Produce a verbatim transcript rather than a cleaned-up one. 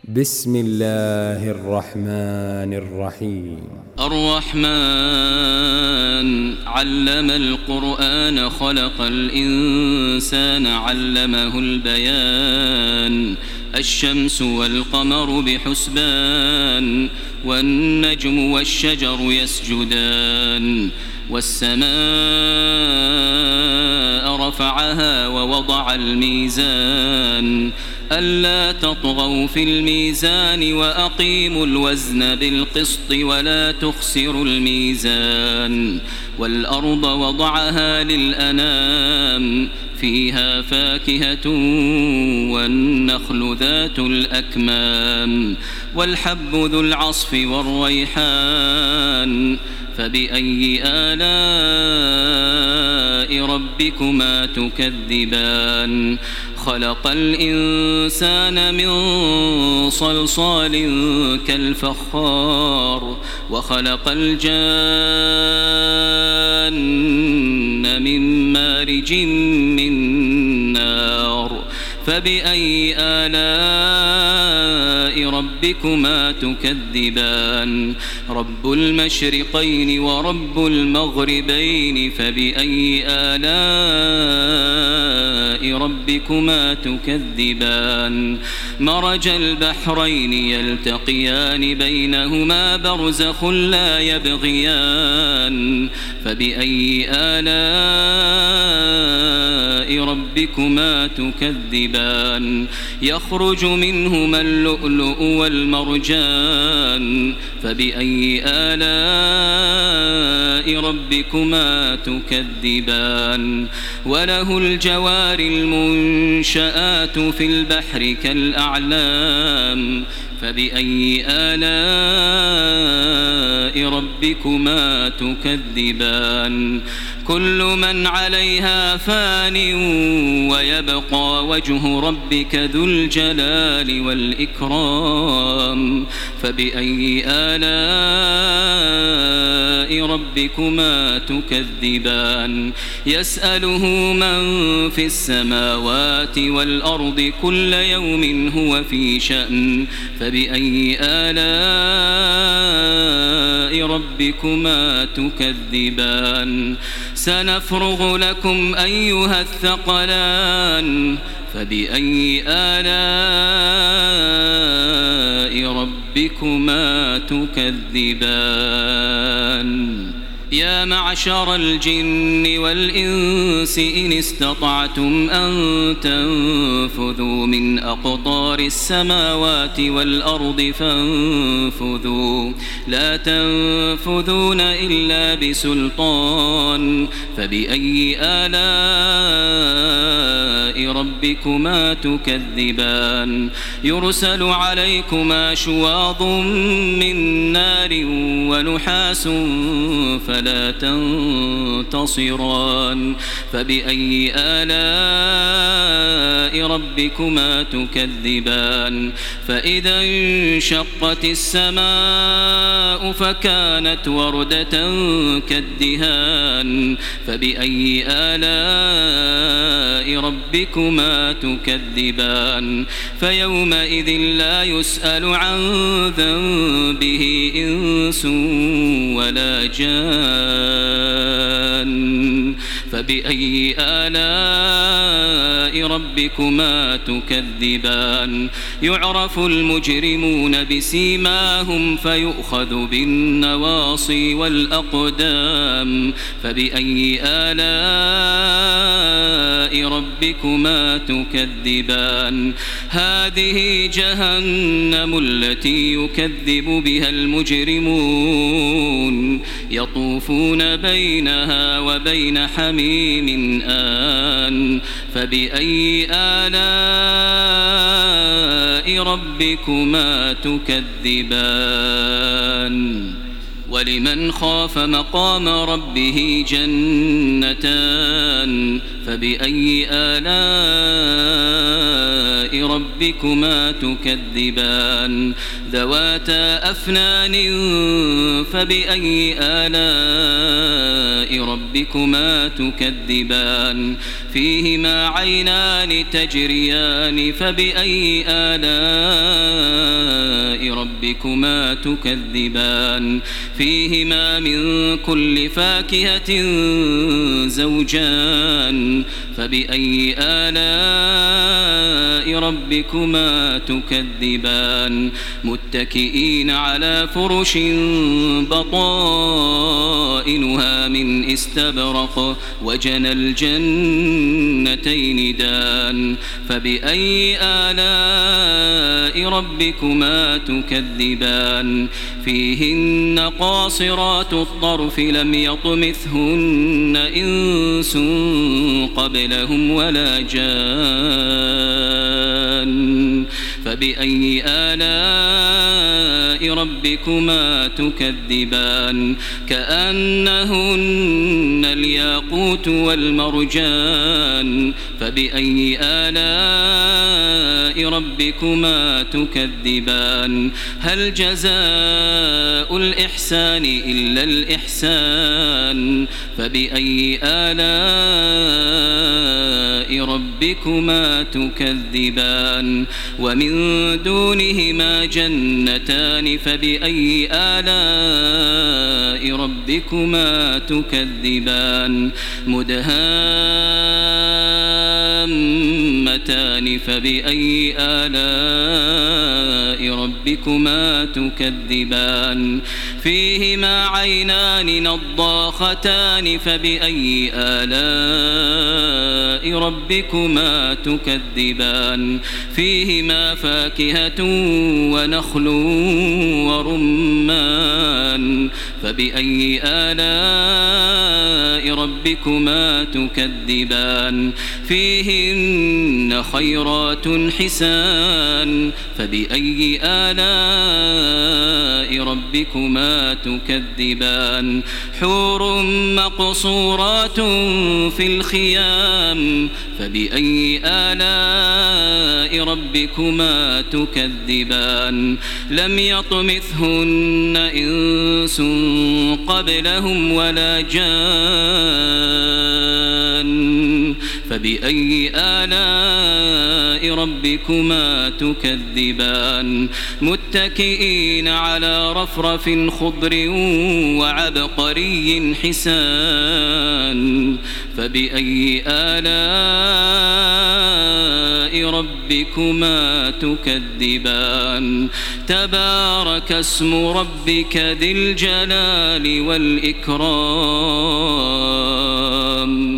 بسم الله الرحمن الرحيم. الرحمن علم القرآن خلق الإنسان علمه البيان. الشمس والقمر بحسبان والنجم والشجر يسجدان والسماء رفعها ووضع الميزان ألا تطغوا في الميزان وأقيموا الوزن بالقسط ولا تخسروا الميزان. والأرض وضعها للأنام فيها فاكهة والنخل ذات الأكمام والحب ذو العصف والريحان. فبأي آلاء ربكما تكذبان؟ خلق الإنسان من صلصال كالفخار وخلق الجان من مارج من نار. فبأي آلاء ربكما تكذبان؟ رب المشرقين ورب المغربين. فبأي آلاء ربكما تكذبان؟ مرج البحرين يلتقيان بينهما برزخ لا يبغيان. فبأي آلاء ربكما تكذبان؟ يخرج منهما اللؤلؤ والمرجان. فبأي آلاء ربكما تكذبان؟ وله الجوار المنشآت في البحر كالأعلام. فبأي آلاء ربكما تكذبان؟ كل من عليها فان ويبقى وجه ربك ذو الجلال والإكرام. فبأي آلاء ربكما تكذبان؟ يسأله من في السماوات والأرض كل يوم هو في شأن. فبأي آلاء ربكما تكذبان؟ سنفرغ لكم أيها الثقلان. فبأي آلاء ربكما تكذبان؟ يا معشر الجن والإنس إن استطعتم أن تنفذوا من أقطار السماوات والأرض فانفذوا لا تنفذون إلا بسلطان. فبأي آلاء ربكما تكذبان؟ يرسل عليكما شواظ من نار ونحاس فلا تنتصران. فبأي آلاء ربكما تكذبان؟ فإذا انشقت السماء فكانت وردة كالدهان. فبأي آلاء ربكما تكذبان؟ فيومئذ لا يسأل عن ذنبه إنس ولا جان. فبأي آلاء ربكما تكذبان؟ يعرف المجرمون بسيماهم فيؤخذ بالنواصي والأقدام. فبأي آلاء ربكما تكذبان؟ هذه جهنم التي يكذب بها المجرمون يطوفون بينها وبين حميم آن. فبأي آلاء ربكما تكذبان؟ ولمن خاف مقام ربه جنتان. فبأي آلاء ربكما تكذبان؟ ذواتا أفنان. فبأي آلاء ربكما تكذبان؟ فيهما عينان تجريان. فبأي آلاء آلاء ربكما تكذبان فيهما من كل فاكهة زوجان فبأي آلاء ربكما تكذبان متكئين على فرش بطائنها من استبرق وجنى الجنتين دان فبأي آلاء ربكما تكذبان فيهن قاصرات الطرف لم يطمثهن إنس قبلهم ولا جان فبأي آلاء ربكما تكذبان كأنهن الياقوت والمرجان فبأي آلاء ربكما تكذبان هل جزاء الإحسان إلا الإحسان فبأي آلاء ربكما تكذبان ومن دونهما جنتان فبأي آلاء ربكما تكذبان مدهامتان فبأي آلاء ربكما تكذبان فيهما عينان نضاختان فبأي آلاء ربكما تكذبان فيهما فاكهة ونخل ورمان فبأي آلاء ربكما تكذبان فيهن خيرات حسان فبأي آلاء ربكما تكذبان حور مقصورات في الخيام فبأي آلاء ربكما تكذبان لم يطمثهن إنس قبلهم ولا جان فبأي آلاء ربكما تكذبان متكئين على رفرف خضر وعبقري حسان فبأي آلاء ربكما تكذبان تبارك اسم ربك ذي الجلال والإكرام